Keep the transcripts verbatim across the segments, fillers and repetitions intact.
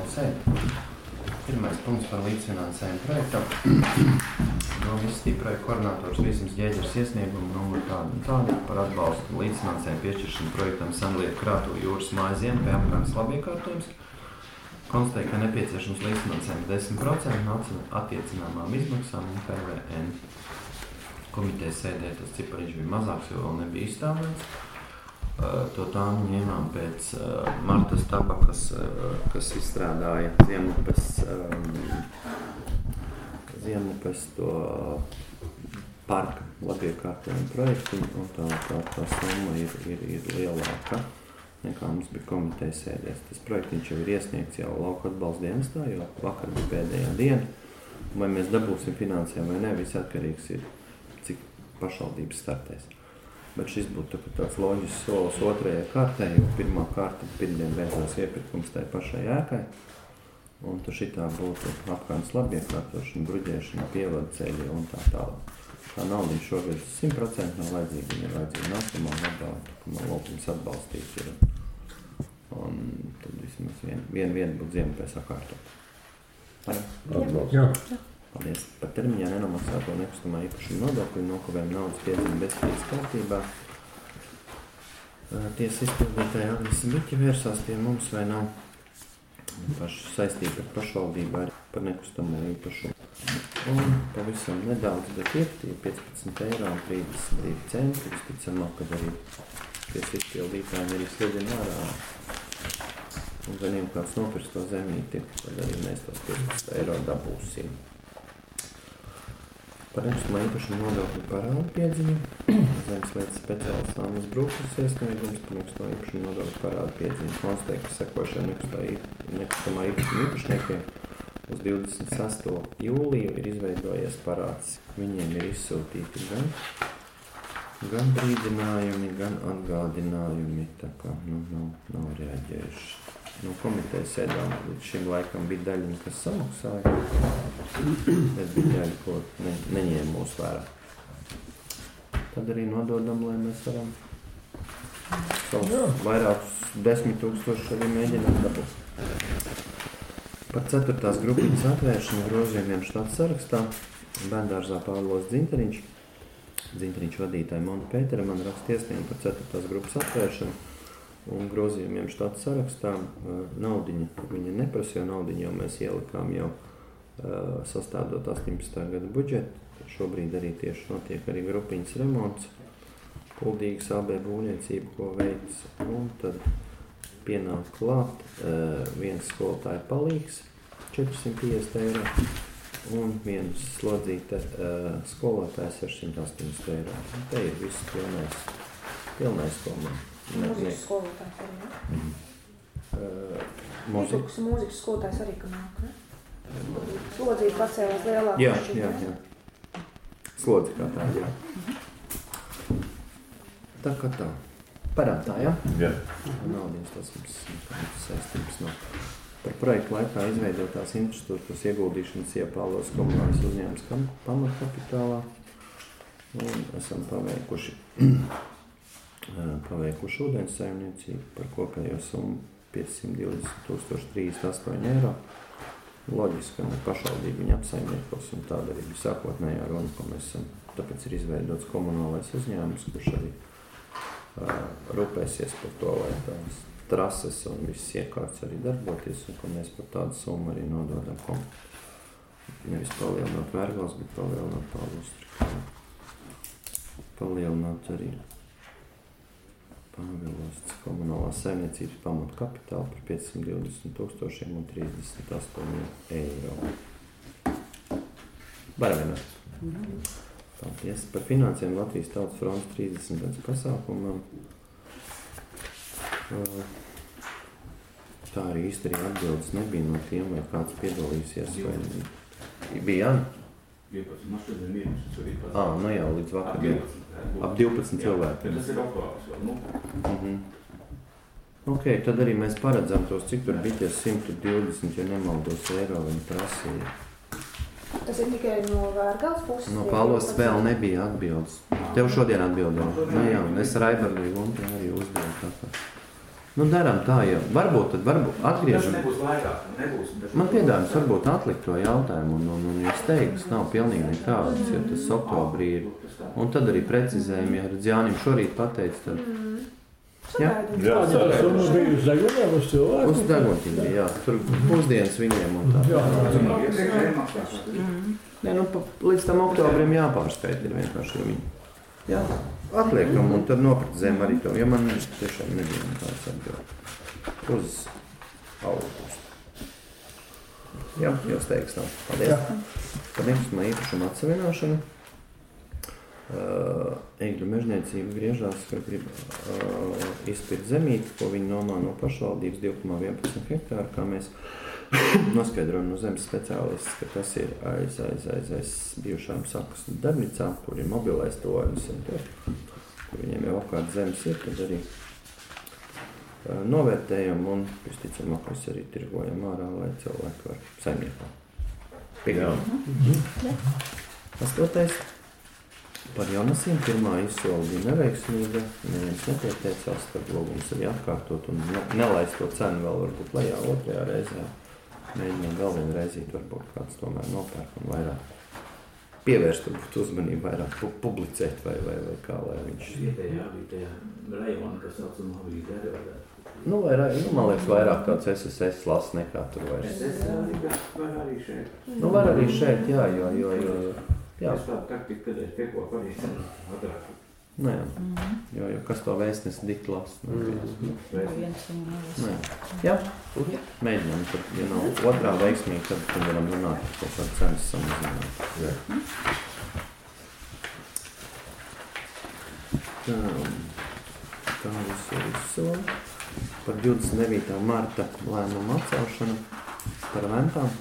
sēdi. Pirmais punkts par līdzfinansējumu projektam. Doma izstīja projekta koordinators Vīsums Ģēģers iesniegumu numuru tādu un tādu par atbalstu līdzfinansējumu piešķiršanu projektam Sanlietu krātuvu jūras mājas Zienupē apkārtnes labiekārtojums. Konstatēja, ka nepieciešams līdzfinansējums desmit procenti no attiecināmām izmaksām un P V N. Komitejas sēdē tas cipariņš bija mazāks, jo vēl nebija izstāvēts. Uh, to tāmu ņēmām pēc uh, Martas Tabakas, uh, kas izstrādāja Ziemupes, um, Ziemupes to uh, parka labiekārtojumu projektu, un tā, tā, tā summa ir, ir, ir lielāka nekā mums bija komitejas sēdēs. Tas projektiņš jau ir iesniegts jau lauku atbalsta dienestā, jo vakar bija pēdējā diena. Vai mēs dabūsim finansējumu vai ne, viss atkarīgs ir, cik pašvaldības startēs. Bet šis būtu tāds loģisks solis otrajai kārtai, jo pirmā kārta pirmdien beidzās iepirkums tai pašai ēkai. Un tad šitā būtu apkārtnes labiekārtošana, bruģēšana, pievadu ceļi un tā tālāk. Tā naudiņa šogad simt procenti nav vajadzīga, viņa ir vajadzīga nākamā gadā, ka man lūkums atbalstīt ir. Un tad vismaz vien, vien, vien būtu Ziemupē sakārtot. Atbalst. Jā. Paldies. Par termiņā nenomaksāto nekustamā īpašuma nodokļu nokavējuma naudas piezīme bezspējas kārtībā. Tiesa izpildītāja Agnese Biķa vērsās pie mums vai nav paši saistība ar pašvaldību arī par nekustamo īpašumu. Un pavisam nedaudz, bet ir tie piecpadsmit eiro un trīsdesmit divi centi. Visticamāk, kad arī tiesa izpildītājiem arī slidina ārā. Un ganiem kāds nopirks to zemīti, tad arī mēs tos piecpadsmit eiro dabūsim. Par nekustamā īpašuma nodokļu parādu piedziņu. Zemes lietas speciālists Annas Brūkas iesniegums par nekustamā īpašuma nodokļu parādu piedziņu. Konstatēja, ka sekošiem nekustamā īpašuma īpašniekiem uz divdesmit sesto jūliju ir izveidojies parāds. Viņiem ir izsūtīti gan, gan brīdinājumi, gan atgādinājumi, tā kā nu, nav, nav reaģējuši. No komitejas sēdām līdz šim laikam bija daļiņa, kas samaksāja, bet bija daļa, ko ne, neņēma mūs vērā. Tad arī nododam, lai mēs varam savus vairākus desmit tūkstoši arī mēģināt dabūt. Par ceturtās grupiņas atvēršanu grozījumiem štata sarakstā Bērndārzā Pāvils Dzinteriņš, Dzinteriņš vadītāja Monta Pētera man raksta iesniegumu par ceturtās grupas atvēršanu. Un grozījumiem štata sarakstā naudiņa, viņa neprasa, jo naudiņu jau mēs ielikām jau uh, sastādot astoņpadsmitā gada budžetu. Šobrīd arī tieši notiek arī grupiņas remonts, kuldīgas A B būvniecība, ko veids. Un tad pienāk klāt uh, viens skolotāja palīgs, četri simt piecdesmit eiro, un viens slodzīta uh, skolotāja sešsimt astoņdesmit eiro. Un te ir viss pilnais, pilnais komanda. Mūzikas skolotājs arī, ne? Mm. Uh, mūzikas, mūzikas skolotājs arī, ka nāk, ne? Slodzība pacēlās lielāk. Jā, jā, jā. Slodzi kā tā, jā. Mm-hmm. Tā kā tā. Parādā, jā? Jā. Naudiņas tas mums saistības nav. Par projektu laikā izveidotās infrastruktūras ieguldīšanas iepālos komunālais uzņēmums pamatkapitālā. Un esam paveikuši paveikuši ūdens saimniecību par kopējo summu piecsimt divdesmit tūkstoši trīsdesmit astoņi eiro. Loģiski, ka ne pašvaldība viņa apsaimniekos, un tāda arī bija sākotnējā runa, ko mēs esam. Tāpēc ir izveidots komunālais uzņēmums, kurš arī uh, rūpēsies par to, lai tās trases un viss iekārts arī darboties, un ko mēs par tādu summu arī nododam komu. Nevis palielināt Vērgals, bet palielināt Pāvils. Palielināt arī Pāvilosts komunālās saimniecības pamatu kapitālu par piecsimt divdesmit tūkstošiem un trīsdesmit astoņi eiro. Varam vienot. Mm-hmm. Paldies. Par finansēm Latvijas Tautas frontes trīsdesmit gadus pasākumam. Tā arī īsti arī atbildes nebija no tiem, vai kāds piedalīsies. Vai bija Jāni? vienpadsmit, no šodien mīnus, arī Ā, nu jau līdz vakariem. Ap divpadsmit cilvēki. Tas ir aktuāls vēl, nu. Mhm. Ok, tad arī mēs paredzam tos, cik tur bija tie simt divdesmit, ja nemaldos eiro viņi prasīja. Tas ir tikai no Vērgals puses? No Pāvils vēl nebija atbildes. Tev šodien atbildēju. Nu jā, es ar Aibardu un arī uzdevu tā kā. Nu, darām tā, ja varbūt tad varbūt atgriežam. Tas nebūs vairāk, nebūs. Man piedāvājums varbūt atlikt to jautājumu, un, un, un jūs teikt, tas nav pilnīgi nekāds, jo tas oktobrī ir. Un tad arī precizējumi, ja redz Jānim šorīt pateica, tad... Mm. Jā, jā, tā summa bija uz deguniem, uz cilvēku. Uz deguniem bija, jā. Tur pusdienas viņiem un tā. Jā, Nē, nu, pa, līdz tam oktobrim jāpārspēt ir vienkārši, jo viņi. Jā, atliekam un tad noprecizējam arī to, jo man tiešām nebija tāds atbild. Uz augustu. Jā, jūs teiks tā. Paldies. Par nekustamā īpašuma atsavināšanu. Uh, Eigļu mežniecība griežās, ka grib uh, izpirkt zemīti, ko viņi nomā no pašvaldības divi komā vienpadsmit hektāru, kā mēs noskaidrojam no zemes speciālists, ka tas ir aiz, aiz, aiz, aiz bijušām sakas darbnīcām, kur ir mobilais tonis un tur, kur viņiem jau apkārt zemes ir, tad arī uh, novērtējam un, visticamākais, arī tirgojam ārā, lai cilvēki var saimniekā. Pieņemam. Mhm. Astotais. Par Jonasiem pirmā izsoli bija neveiksmīga, neviens nepieteicās, tad lūgums arī atkārtot un ne, nelaist to cenu vēl varbūt lejā otrajā reizē. Mēģinām vēl vienu reizīt, varbūt kāds tomēr nopērk un vairāk pievērst varbūt uzmanību, vairāk pu publicēt vai, vai, vai kā, lai viņš... Vietējā bija tajā rajona, kas saucamā bija derivātā. Nu, vairāk, nu, man liekas, vairāk tāds S S S las nekā tur vairs. S S S var arī šeit. Nu, var arī šeit, jā, jo, jo, jo, jo. Jā. Es tādu taktiku, kad es tieko parīstinu ātrāk. Nē, mm-hmm. jo, jo kas to vēstnes dikti las? Mm-hmm. Nē. Jā, mēģinām, tad, ja nav otrā veiksmīga, tad, tad varam runāt par kaut kādu cenas samazināt. Jā. Tā, tā viss ir izsoli. Par divdesmit devītā marta lēmumu atcelšanu par ventām.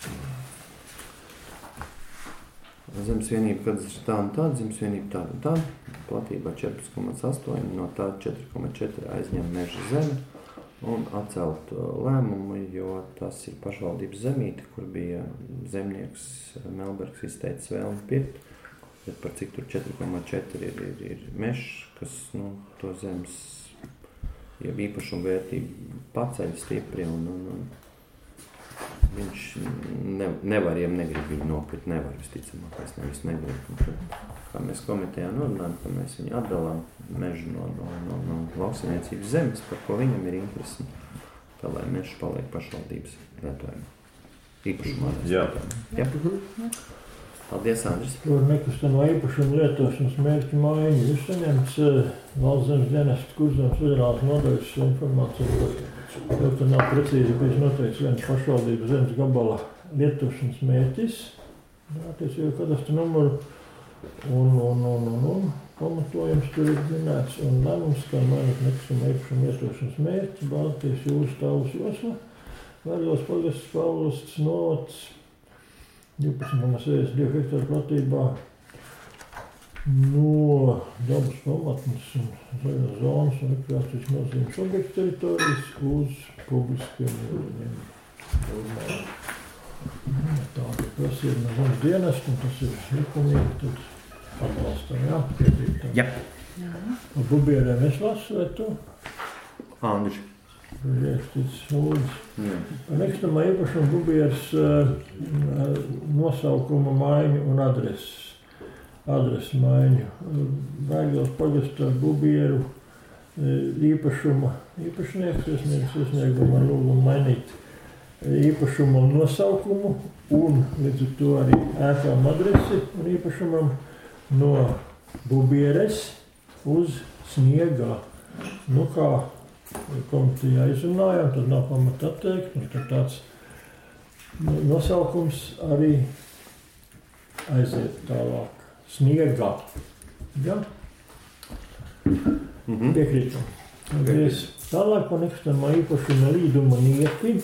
Zemes vienība, kad ir tā un tāda, zemes vienība tāda un tāda, platībā četri komats astoņi, no tā četri komats četri aizņem meža zeme un atcelt lēmumu, jo tas ir pašvaldības zemīte, kur bija zemnieks Melbergs izteicis vēlmi pirkt, bet par cik tur četri komats četri ir, ir, ir mežs, kas, nu, to zemes jau īpašumu vērtību paceļ stipri un, un, un viņš ne, nevar, ja negrib viņu nopirkt, nevar visticamākais, nevis negrib. Tad, kā mēs komitejā norunājam, ka mēs viņu atdalām mežu no, no, no, no lauksaimniecības zemes, par ko viņam ir interesi, tā lai mežs paliek pašvaldības lietojumā. Īpašumā. Jā. Jā. Paldies, Andris. Tur nekustamo īpašumu lietošanas mērķu maiņu. Jūs saņemts Valsts zemes dienesta Kurzemes federālas nodaļas informāciju, ka tur nav precīzi bijis noteikts viens pašvaldības zemes gabala lietošanas mērķis. Attiecīgi kadastra numuru un, un, un, un, un pamatojums tur ir minēts un lēmums, kā mainīt nekustamo īpašumu lietošanas mērķi, Baltijas jūras tālus josla, Vērgos pagasts Pavlosts novads divpadsmit komats sešdesmit divi hektāru platībā no dabas pamatnes un zaļās zonas un rekreācijas nozīmes objektu teritorijas uz publiskiem ūdeņiem. Tāda prasība no zemes dienesta, un tas ir likumīgi, tad atbalstam, jā, piekrītam. Jā. Ar bubierēm es lasu, vai tu? Andriš. Riekstīts lūdzu. Par nekustamā īpašuma bubieres uh, nosaukuma maiņu un adreses. Adreses maiņu. Vērgos pagasta bubieru īpašuma īpašnieks, iesniegs iesniegumu ar lūgumu mainīt īpašuma nosaukumu un līdz ar to arī ēkām adresi un īpašumam no bubieres uz Sniegā. Nu kā komitejā izrunājām, tad nav pamata atteikt, un tad tāds nosaukums arī aiziet tālāk. Sniegā. Jā? Mhm. Piekrītam. Paldies. Tālāk par nekustamā īpašuma līduma nieki.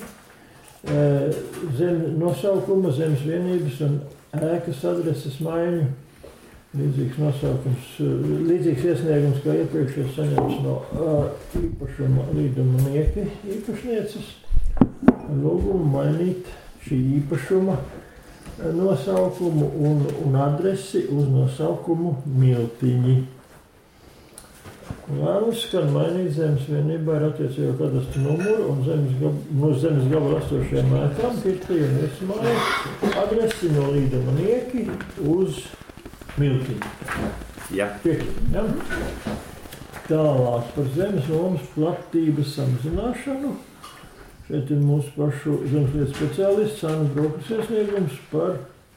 Zem nosaukuma, zemes vienības un ēkas adreses maiņu. Līdzīgs nosaukums, līdzīgs iesniegums, kā iepriekšējais saņemts no īpašuma līduma nieki īpašnieces. Lūgumu mainīt šī īpašuma nosaukumu un, un adresi uz nosaukumu Miltiņi. Lēmums skan mainīt zemes vienībā ar attiecīgo kadastru numuru un zemes, gab, no zemes gabala esošajām ēkām pirktajiem un viesmāju adresi no Līdama Nieki uz Miltiņu. Jā. Piekrīt, ja? Tālāk par zemes nomas platības samazināšanu. Šeit ir mūsu pašu zemeslietu speciālists Anna Brokas iesniegums par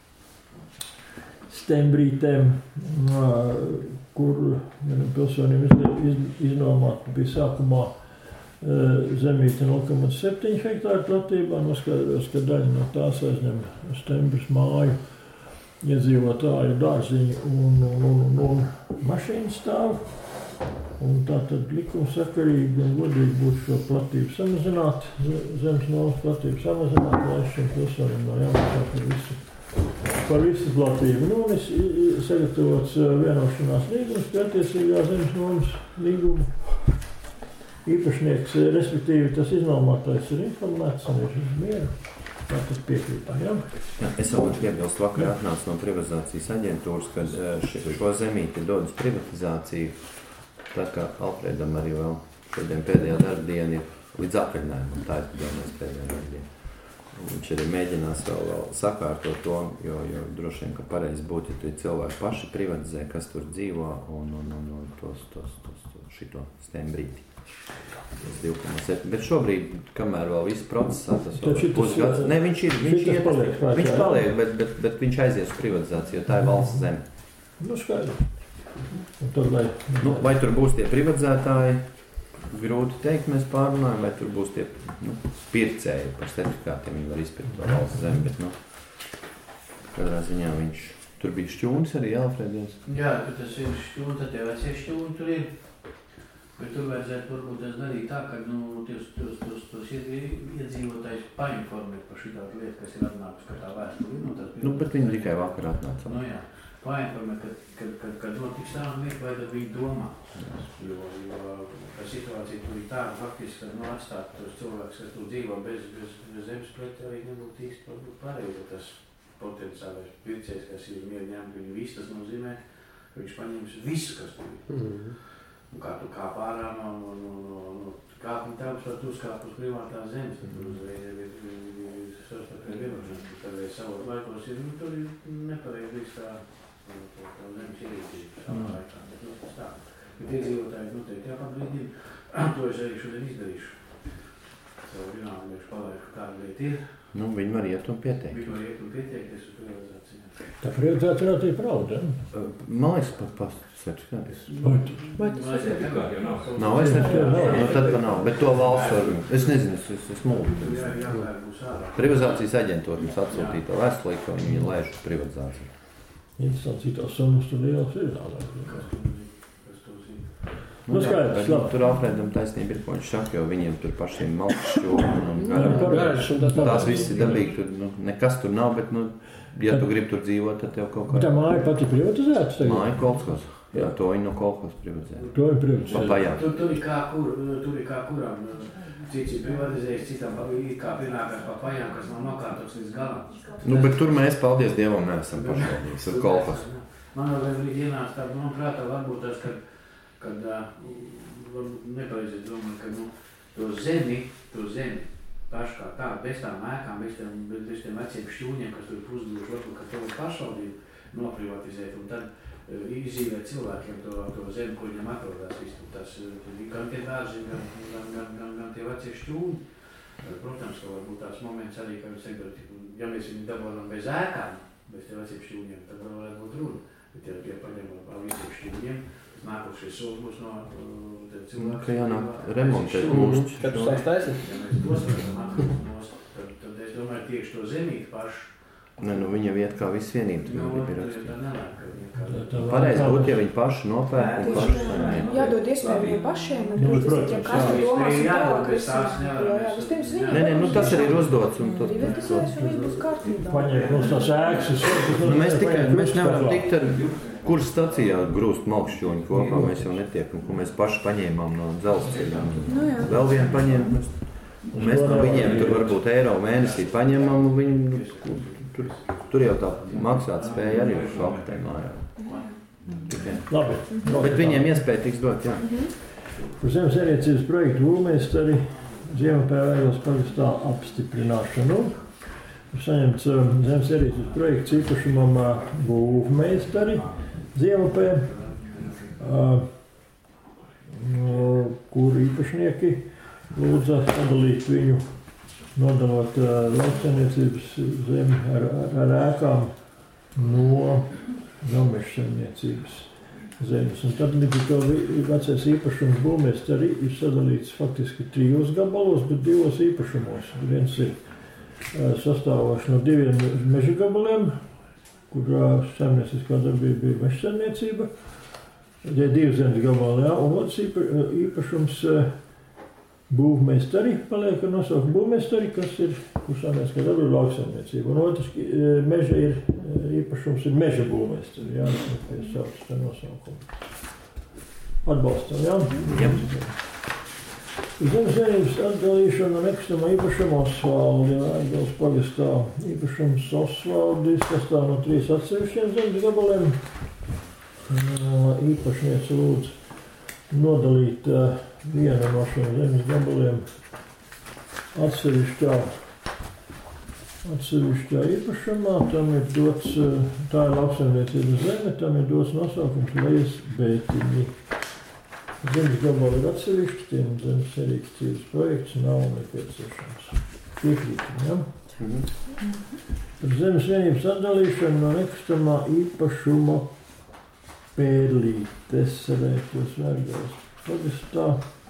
stembrītēm, kur vienam pilsonim iznomāt bija sākumā zemīte nulle komats septiņi hektāru platībā. Noskaidros, ka daļa no tās aizņem stembras māju, iedzīvotāju dārziņu un, un, un, un mašīnu stāvu. Un tātad likumsakarīgi un godīgi būtu šo platību samazināt, zemes nomas platību samazināt, lai šim pilsonim no jāmaksā par visu. Par visu platību. Nu, un es sagatavots vienošanās līgums, pie attiecīgā zemes nomas līguma īpašnieks, respektīvi tas iznomātais ir informēts un ir mieru. Tātad piekrītā, jā? Jā, es vēl piebilstu, vakar atnācu no privatizācijas aģentūras, kad šo zemīti dod uz privatizāciju. Tā kā Alfredam arī vēl šodien pēdējā darba diena ir līdz atvaļinājumam, tā ir domājas pēdējā darba diena. Viņš arī mēģinās vēl, vēl sakārtot to, jo, jo droši vien, ka pareizi būtu, ja tie cilvēki paši privatizē, kas tur dzīvo un, un, un, un tos, tos, tos, tos šito stembrīti. divi komats septiņi. Bet šobrīd, kamēr vēl viss procesā, tas vēl pusgads. Ne, viņš ir, viņš iet, paliek, viņš paliek, bet, bet, bet viņš aizies uz privatizāciju, jo tā ir valsts zeme. Nu, skaidrs. Tur, lai... Nu, vai tur būs tie privatizētāji? Grūti teikt, mēs pārunājam, vai tur būs tie nu, pircēji par certifikātiem, viņi var izpirkt to valsts zemi, bet, nu, kādā ziņā viņš, tur bija šķūnis arī, Alfredies? Jā, ka tas ir šķūni, tad jau vecie šķūni tur ir, bet tur vajadzētu varbūt tas darīt tā, ka, nu, tos, tos, tos, tos iedzīvotājs painformēt par šitāt lietu, kas ir atnākus, ka tā vēstuli, nu, tas... Nu, bet viņi tikai vakar atnāca. Nu, jā. Painformēt, kad, kad, kad, kad notiks tā un liek, vai tad viņi domā. Jo, jo tā situācija tur ir tāda faktiski, ka nu, atstāt tos cilvēkus, kas tur dzīvo bez, bez, bez zemes pleti, arī nebūtu īsti pareizi. Tas potenciālais pircējs, kas ir mieru ņemt viņu visu, tas nozīmē, ka viņš paņems visu, kas tur ir. Mm-hmm. Un kā tu kā pārā no, no, no, no, no kāpuma telpas, var tu uzkāp uz privātās zemes, tad tur uzreiz ir savstarpēji vienošanās, ka tad savos laikos ir, nu, tur ir nepareizi viss tā. Tā, tā, tā zemes ierīcība savā laikā, bet nu tas tā. Bet iedzīvotāji noteikti jāpabrīdina, to es arī šodien izdarīšu. Savu zināmnieku palaiku, kāda lieta ir. Nu, viņi var iet un pieteikt. Viņi var iet un pieteikties uz privatizāciju. Tā privatizācija nav tie pravda, ja? Man liekas, pat pas certifikāties. Vai, vai tas certifikāti? Nav, es certifikāti. Nu, tad pa nav, bet to valsts var, es nezinu, es, es, es mūlu. Jā, jā, jā, būs ārā. Privatizācijas aģentūra mums atsūtīja to vēstuli, ka viņi lēš uz privatizāciju. Interesanti, cik tās summas tur lielas ir nādāk. Nu, skaidrs, labi. Tur Alfredam taisnība ir, ko viņš saka, jo viņiem tur pašiem malkas šķūni un garām. Tās viss ir dabīgi, tur nu, nekas tur nav, bet, nu, ja tu gribi tur dzīvot, tad tev kaut kā... Tā māja pati privatizētas tagad? Māja kolkos. Jā, to viņi no kolkos privatizē. To viņi privatizē. Papajā. Tur, tur ir kā kur, tur ir kā kuram. Cits ir privatizējis, citam ir kā pienākās papajām, kas nav nokārtots līdz galam. Nu, bet tur mēs, paldies Dievam, neesam pašvaldības ar kolkos. Man vēl brīdī ienāca tā, man prātā varbūt tas, kad, kad uh, nepareizi domāju, ka nu, to zemi, to zemi, paši kā tā, bez tām ēkām, bez tiem, bez tiem veciem šķūņiem, kas tur pusdūši, varbūt, ka to pašvaldību noprivatizēt un tad uh, izīvēt cilvēkiem to, to zemi, ko viņam atrodās visu. Tas uh, gan tie dārži, gan, gan, gan, gan, gan tie vecie šķūņi. Uh, protams, ka varbūt tās moments arī, ka viņi saka, ja mēs viņu dabonam bez ēkām, bez tie veciem šķūņiem, tad vēl varētu būt runa. Bet ja tie paņemam par visiem šķūņiem, nākošais solis būs no cilvēku. Ka jānāk remontēt mūsu. Kad tu sāks taisīt? Ja mēs tos varam atrast nost, tad, tad es domāju tieši to zemīti pašu. Ne, nu viņa vieta kā viss vienība. Nu, tā nelāk, ka viņa kā... Pareizi būtu, ja viņi paši nopērk un paši saņem. Jādod iespēju viņiem pašiem, un protams, ja kāds domās un tālāk visam. Jā, vispirms viņiem. Nē, nē, nu tas arī ir uzdots un tur... Privatizēs, un viņi būs kārtībā. Paņēk mums tās ēkas. Nu, mēs tikai, mēs nevaram tikt ar kuras stacijā grūst malkšķoņu kopā, mēs jau netiekam, ko mēs paši paņēmām no dzelzceļa. Vēl vienu paņēmām, mēs no viņiem tur varbūt eiro mēnesī paņemam, un viņi, tur, tur jau tā maksāt spēja arī uz faktē mājā. Labi. Bet viņiem iespēja tiks dot, jā. Par zemes ierīcības projektu būvmeistari Ziemupē Vēglas pagastā apstiprināšanu. Saņemts zemes ierīcības projekts īpašumam būvmeistari Ziemupē, kur īpašnieki lūdza sadalīt viņu, nodalot lauksaimniecības zemi ar, ar ēkām no mežsaimniecības zemes. Un tad līdz to vecais īpašums būvmeistari ir sadalīts faktiski trijos gabalos, bet divos īpašumos. Viens ir sastāvošs no diviem meža gabaliem, kurā saimnieciskā darbība bija mežsaimniecība. Ja divi zemes gabali, jā, un otrs īpašums būvmeistari, paliek ar nosaukumu būvmeistari, kas ir, kur saimnieciskā darbība ir lauksaimniecība. Un otrs meža ir, īpašums ir meža būvmeistari, jā, kas sauc tā nosaukumu. Atbalstam, jā? Jā. Zemes vienības atdalīšana no nekustamā īpašuma Osvaldi, Vēglas pagastā. Īpašums Osvaldi sastāv no trīs atsevišķiem zemes gabaliem. Īpašniece lūdz nodalīt vienu no šiem zemes gabaliem atsevišķā, atsevišķā īpašumā. Tam ir dots, tā ir lauksaimniecības zeme, tam ir dots nosaukums Lejas Bētiņi. Zemes gabali ir atsevišķi, tiem zemes ierīcības projekts nav nepieciešams. Piekrītam, ja? Mhm. Par zemes vienības atdalīšanu no nekustamā īpašuma Pērlītes Vēglas Vēglas pagastā.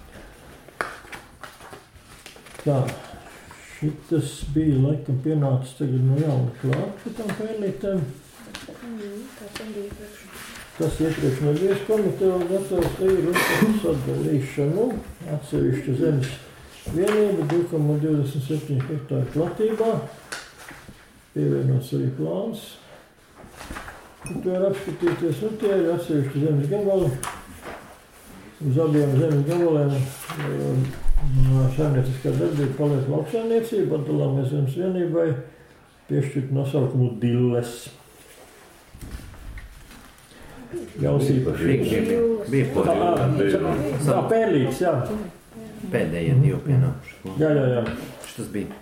Tā, šitas bija laikam pienācis tagad no jauna klāt pie tām Pērlītēm. Tas iepriekš nebija komiteja gatavs ir sadalīšanu. Atsevišķa zemes vienība divi komats divdesmit septiņi hektāri platībā. Pievienots arī plāns. To ir apskatīties, un tie ir atsevišķi zemes gabali. Uz abiem zemes gabaliem saimnieciskā darbība paliek lauksaimniecība, atdalāmies zemes vienībai, piešķirt nosaukumu Dilles. Jauns īpašums. Bija podījumi. Tā, Pērlītes, jā. Pēdējie divi pienākuši. Jā, jā, jā. Šitas bija.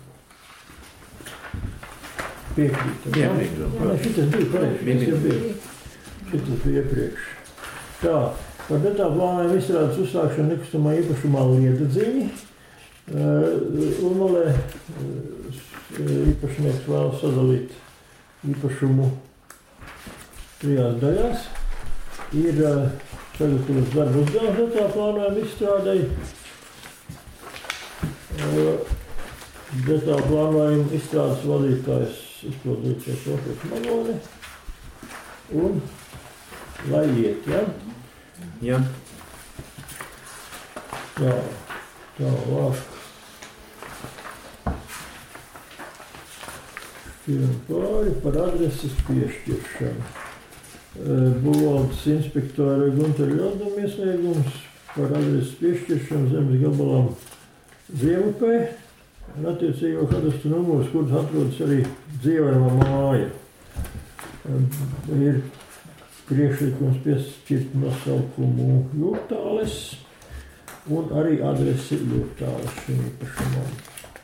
Piekrītam. Piekrītam. Jā, šitas bija pareizi. Šitas bija iepriekš. Tā, par detālu plānēm izstrādes uzsākšanu nekustamā īpašumā Liedadziņi. Urmalē īpašnieks vēlas sadalīt īpašumu trijās daļās. Ir sagatavots darba uzdevums detālu plānēm izstrādēji. Detālu plānojumu izstrādes vadītājs izpildīties Rokļs Maloni. Un lai iet, ja? Jā. Tā, tālāk. Pāri par adreses piešķiršanu. Būvvaldes inspektora Guntara Ļaudam iesniegums par adreses piešķiršanu zemes gabalam Ziemupē. Un attiecīgo kadastru numurs, kurš atrodas arī dzīvojamā māja. Ir priekšlikums piešķirt nosaukumu Jūrtāles un arī adresi Jūrtāles šim īpašumam.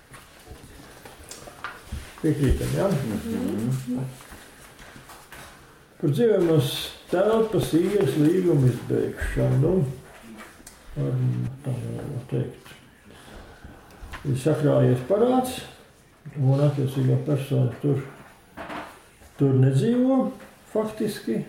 Piekrītam, jā? Mm-hmm. Par dzīvojamās telpas īres līgumu izbeigšanu, tā vēl teikt, ir sakrājies parāds, un attiecīgā persona tur, tur nedzīvo faktiski.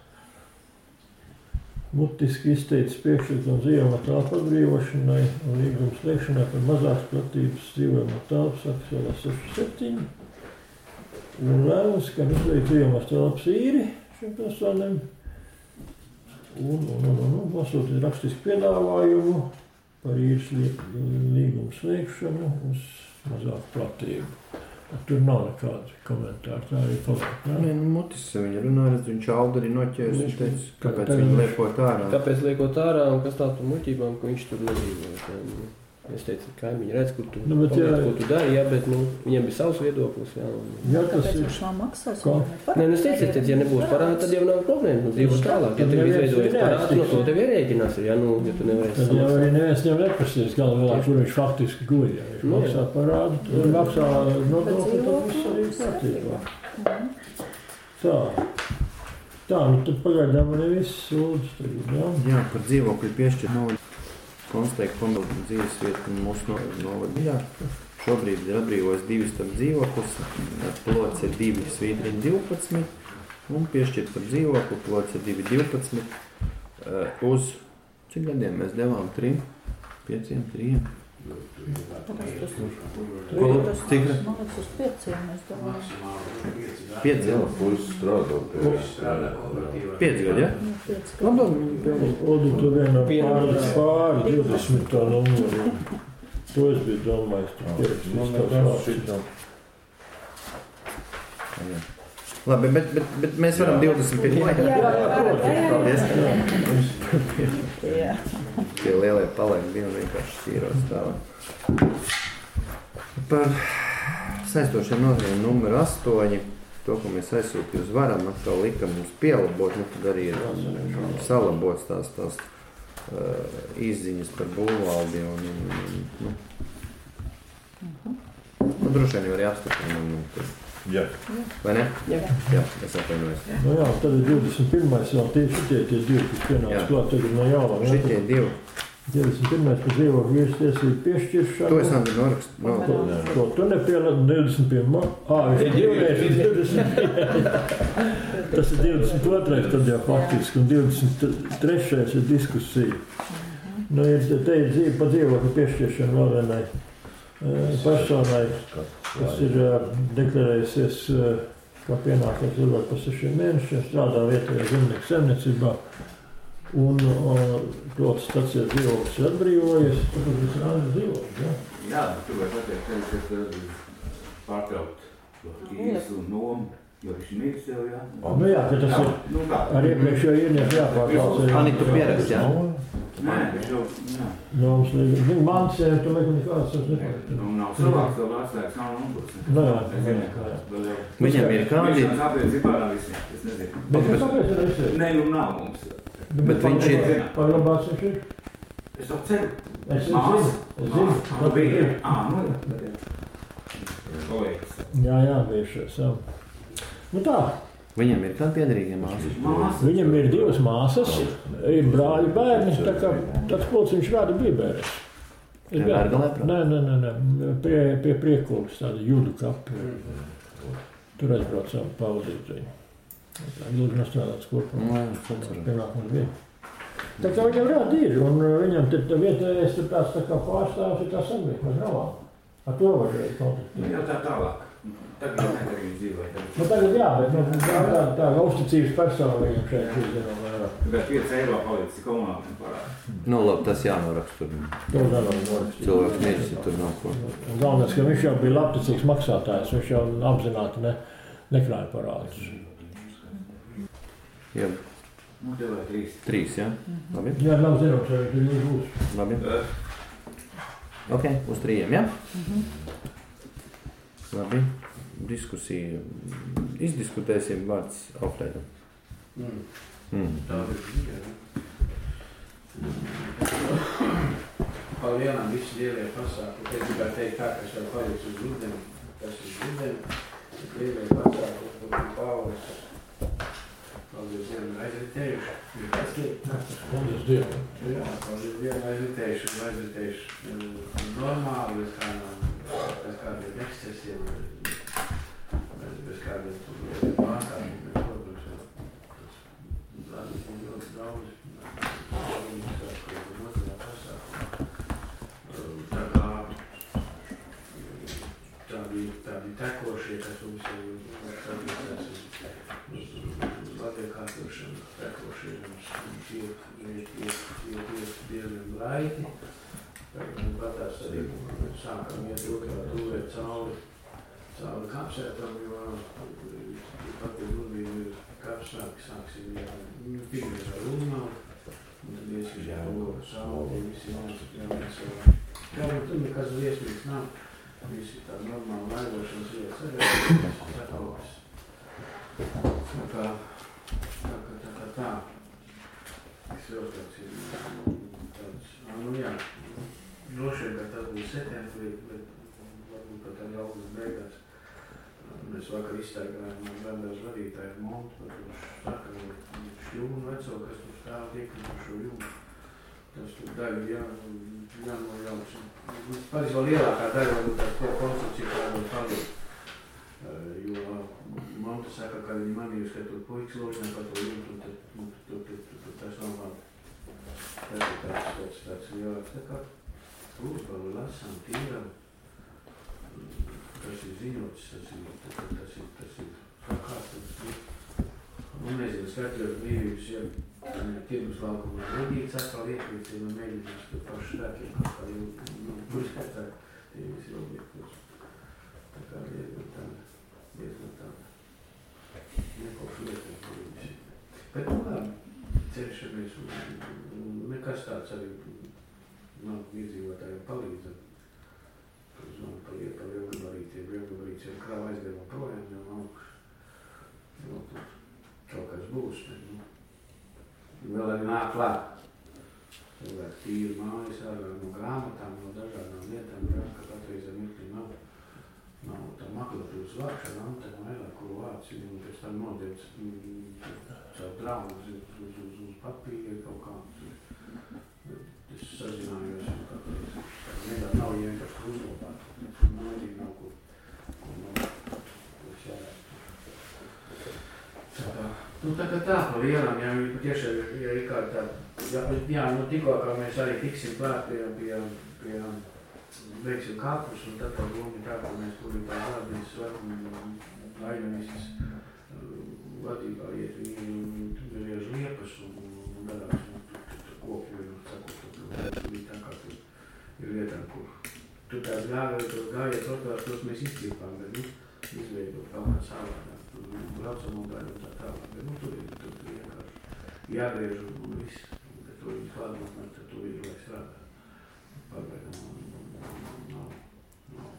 Mutiski izteicis priekšlikumu dzīvojamā telpa atbrīvošanai un līguma slēgšanai par mazākas platības dzīvojamā telpas aktuālā seši septiņi. Un lēmums, ka izveikt dzīvojamās telpas īri šiem personiem un, un, un, un, un nosūtīt rakstisku piedāvājumu par īres līgumu slēgšanu uz mazāku platību. Tur nav nekādi komentāri, tā arī paliek. Nē, nu, mutis viņa runāja, viņš Alda arī noķērs un teica, kāpēc viņa liekot ārā. Kāpēc liekot ārā un kas tā par muļķībām, ka viņš tur nedzīvo. Es teicu, kaimiņi redz, kur tu, Nu, bet paliec, jā. ko tu dari, jā, bet, nu, viņiem bija savs viedoklis, jā. Un... Ja tas Kāpēc ir... viņš nav maksājis? Ko? Nē, nu, es teicu, tad, ja nebūs parāda, tad jau nav problēma, nu, dzīvo tālāk. Ja Tad tev neviens izveidojas neviens parāds, no tiks. to tev ierēķinās, ja, nu, ja tu nevarēsi Tad jau samaksāt. arī neviens viņam neprasīs galu galā, kur viņš faktiski guļ. Ja viņš Nu, jā. maksā parādu, tad maksā nodokli, tad viss arī kārtībā. Tā. Tā, nu tad pagaidām man ir viss lūdzu tagad, jā? Jā, par dzīvokļu piešķirt nav konstatēt kombinēt dzīvesvietu mūsu novadījā. Šobrīd ir atbrīvojas divas starp dzīvoklis, plots ir divi svītriņi divpadsmit un piešķirt par dzīvokli, plots ir divi divpadsmit. Uz cik gadiem mēs devām? Trim? Pieciem? Trījiem? Ko? Cik? Man liekas, uz pieciem mēs domājam. Maksimāli pieci gadi. Pieci, jā? Puisis strādā pie Strādā kooperatīvā. Pieci gadi, jā? Nu, pieci gadi. Labi, Odu tu vienā pārlis pāri divdesmit tā numuru. To es biju domājis, tu pierakstīs tā šāds. Labi, bet, bet, bet mēs varam divdesmit pirmā. Jā, jā, jā. Paldies. Jā. Tie lielie paliek divi vienkārši šķīros tālāk. Par saistošiem nozarēm numur astoņi, to, ko mēs aizsūtījām uz varam, atkal likam mums pielabot, nu tad arī ir salabots tās, tās uh, izziņas par būvvaldi un, un, un nu. Nu, droši vien jau arī apstiprinām, nu, tad. Jā. Vai ne? Jā. Jā, es atvainojos. Nu jā, tad ir divdesmit pirmais vēl tieši tie, tie divi, kas Jā. pienāks klāt tagad no jaunām. jā, Šitie divi. divdesmit pirmais par dzīvokļu viestiesību piešķiršanu. To es Andri norakstu. No, To, to tu nepielādi divdesmit pirmā. Ā, viņš ir divreiz ir divdesmit. Tas ir divdesmit otrais tad jau faktiski, un divdesmit trešais ir diskusija. Nu, ir, te ir dzīve pa dzīvokļu piešķiršanu vēl vienai eh, personai, kas ir eh, deklarējusies, eh, kā pienākās dzīvot pa sešiem mēnešiem, strādā vietējā zemnieku saimniecībā. Un plots stācija dzīvoklis ir atbrīvojies, tāpēc tas ir Andri dzīvoklis, jā? Jā, bet tu vai pateikt, ka tas pārtraukt īres un nomu, jo viņš mirs jau, jā. Nu jā, ka tas ir Nu kā? ar iepriekšējo īrnieku jāpārklāts. Ani, tu pierakst, jā? Nē, viņš jau, jā. Nu, mums līdzi, viņa mancē, tu liek nekāds, tas nepārklāt. Nu, nav cilvēks, vēl atslēgs, nav numurs. Nu jā, Es zinu, jā, jā. vēl jau. Viņam ir kādi... Viņš kāpēc ir pārā visiem, es nezinu. Bet kāpēc ir esi? Nē, nu nav mums. Bet viņš ir- Pārlabāts viņš ir? Es to ceru. Es zinu, es zinu. Ah, bija. Ah, nu, kolēģis. Jā, jā, bijušies, jā. Nu tā, Viņam ir kādi piederīgie māsas? Māsas. viņam ir divas māsas, ir brāļi bērni, tā kā tāds plots viņš rāda Bīberes. Vērgalē, prāt? Nē, nē, nē, nē, pie, pie Priekūgas tāda judu kapi. Tur aizbraucām pavadīt viņu. Tā ilgi nestrādāts kopā. Nu, es atceros. Pienākums bija. Tā kā viņam rāda ir, un viņam te tā vietējais ir tāds tā kā pārstāvs ir tā sabiedrība, mēs gravām. Ar to vajadzēja Nu, kontaktēt. jau tā tālāk. Tagad jau nekad viņi dzīvoja. Nu tagad jā, bet nu, tā tā tā uzticības persona viņam šeit ir, zinām, vairāk. Bet pieci eiro palicis komunāliem parādā. Nu, labi, tas jānorakst tur. To nevar norakstīt. Cilvēks mīļas, ja tur nav ko. Un galvenais, ka viņš jau bija labticīgs maksātājs, viņš jau apzināti ne, nekrāja parādus. Jā, Nu, tev vai trīs. trīs, jā? Labi, Jā, nav zināms, vai viņš ir būs. labi. Uh, Ok, uz trījiem, jā? Labi, diskusija. Izdiskutēsim vārds Alfredam. Mm. Mm. Tā ir viņa. Palielam visi lielie pasākumi. Es gribētu teikt tā, kas jau paliks uz rudeni, kas uz rudeni. Lielie pasākumi, kur ir Paulis. Paldies Dievam aizritējuši. Paldies Dievam. Jā, paldies Dievam aizritējuši un aizritējuši normāli, bez kādām, bez kādiem ekscesiem, bez, bez kādiem pārstāvjiem, bez protams, jau. Tas ir ļoti daudz. Tā kā tādi, tādi tekošie, kas mums jau tādi latiekārtošana, tekošie mums iet, iet, iet, iet, iet diezgan laiti. Tagad patās arī sākam iet otrā tūrē cauri, cauri kapsētam, jo pat ir rudīgi kapsāki sāksim, jā, pirmie jau runāt, un tad iesīšām to sauli, visi mums, jā, mēs jau Jā, bet tur nekas viesmīgs nav. Visi tā normāli laidošanas vietas arī sakalpas. Tā kā, tā kā, tā kā tā. Es vēl tāds ir tāds, nu jā, droši vien, ka tas būs septembrī, bet varbūt pat arī augusta beigās. Mēs vakar izstaigājām ar bendās vadītāju montu, par to sakaru šļūnu veco, kas tur stāv iekrituši šo jūmu. Tas tur daļa jā, jānojauc. Paris vēl lielākā daļa varbūt tās to konstrukciju kādot paliek. Jo monta saka, ka viņi manījuši, ka tur puikas ložinē par to jūmu, un tad tas nav vēl. Tas ir tāds, tāds, tāds lielāks. Tā kā lūdzu lasām, tīram. Tas ir ziņots, tas ir, tas ir, tas ir, tas ir kā kāds, tas ir. Un nezinu, skatījos brīvības, ja tirgus laukumā redīts atkal iekrīts, ja nu mēģinās tur pašu spēkiem, kaut kā jau, nu, puiskatāk, tie visi objektos. Tā kā diezgan tāda, diezgan tāda, nekaušu lietām brīvības. Bet, nu kā, cenšamies, un nekas tāds arī, nav iedzīvotājiem palīdzam. Zvanu par lietu, par lielgabarītiem, lielgabarītiem krāva aizdevam projām, jau augšu. Vēl tur kaut kas būs, bet, nu, vēl arī nāk klāt. Cilvēki tīri mājas ārā no grāmatām, no dažādām lietām, brāk, ka patreizā mirklī nav, nav tā maklatūras vākšana, antena vairāk, kuru vārds, un pēc tam nodevts caur draugu uz, uz, uz, uz papīri kaut kā. Es sazinājos, un patreiz, nedā nav vienkārši uzlopāt, un nodīgi nav, ko, ko nav, ko šķērēt. Tā kā, nu tā kā tā, pa lielam, jā, patiešām, ja ir kā tā, jā, jā, nu tikko, kā mēs arī tiksim klāt pie, pie, pie, veiksim kapus, un tad tā doma tā, ka mēs tur ir tā vārdīs, ainemistas vadībā iet, viņi griež liepas un darās, un kopi, un sakot, tur tā kā tur ir vietām, kur tur tās gāja, tos gāja trotās, tos mēs izcīpām, bet, nu, izveidot kaut kā savādāk, tur braucam un gāja un tā tālāk, bet, nu, tur ir, tur ir vienkārši jāgriež un viss, bet tur ir klādot, tad tur ir, lai strādā. Pagaidām, nav, nav.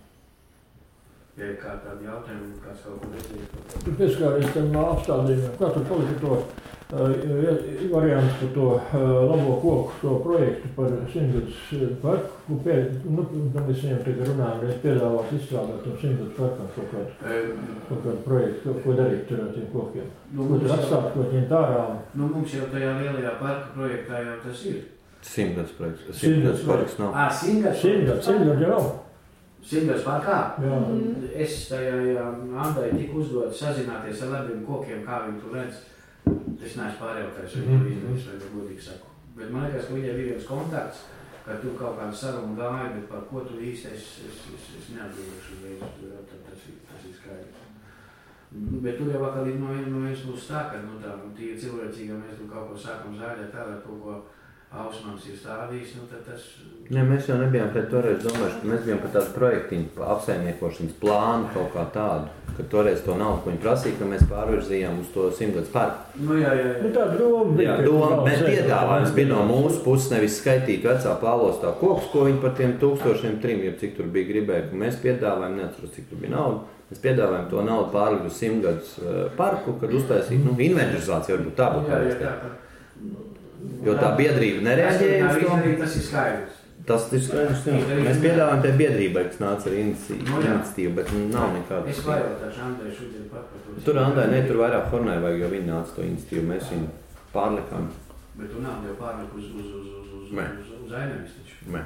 Ja ir kā tādi jautājumi, kāds kaut ko redzēja? Tur pieskāries tam apstādījumiem, kā tur palika to uh, variants par to uh, labo koku, to projektu par simtgadus parku, ko pie, nu, mēs viņam tagad runājam, mēs piedāvāt izstrādāt tam simtgadus parkam kaut kādu, kaut kādu projektu, ko, ko darīt tur ar tiem kokiem. Nu, ko tur atstāt, ko ņemt ārā? Nu, mums jau tajā lielajā parka projektā jau tas ir. Simtgadus projekts, simtgadus parks nav. Ā, simtgadus? Simtgadus, simtgadus jau nav. Simtgadus parkā? Jā. Es tajā, ja Andai tik uzdod sazināties ar labiem kokiem, kā viņi tur redz, es neesmu pārjautājis, vai to izdarīs, vai to godīgi saku. Bet man liekas, ka viņai ir viens kontakts, ka tu kaut kādu sarunu gāji, bet par ko tu īsti es, es, es, es neatbildēšu uzreiz, tas ir, tas ir skaidrs. Bet tur jau vakar no viens būs tā, ka, nu tā, tie cilvēcīgi, ja mēs tur kaut ko sākam zāļēt tā, vai kaut ko Ausmans ir stādījis, nu tad tas... Ne, mēs jau nebijām pret toreiz domājuši, ka mēs bijām par tādu projektiņu, apsaimniekošanas plānu kaut kā tādu, ka toreiz to nav, ko viņi prasīja, ka mēs pārvirzījām uz to simtgadus parku. Nu jā, jā, jā. Nu tā doma bija. Jā, doma, bet piedāvājums bija no mūsu puses nevis skaitīt vecā Pāvlostā kokus, ko viņi par tiem tūkstošiem trim, ja cik tur bija gribēja, ka mēs piedāvājam, neatceros, cik tur bija nauda, mēs piedāvājam to naudu pārlikt uz simtgadus parku, kad uztaisīt, nu, inventarizācija varbūt tā būtu pareizi. Jo tā biedrība nereaģēja uz to. Tas ir skaidrs. Tas ir skaidrs, jā. Mēs piedāvājam tie biedrībai, kas nāca ar iniciatīvu, bet nav nekāda. Es vajautāšu Andai šodien pat par to. Tur Andai ne, tur vairāk Hornai vajag, jo viņi nāca to iniciatīvu, mēs viņu pārlikām. Bet tu nav jau pārlik uz, uz, uz, uz, uz, uz, uz ainevis taču. Nē.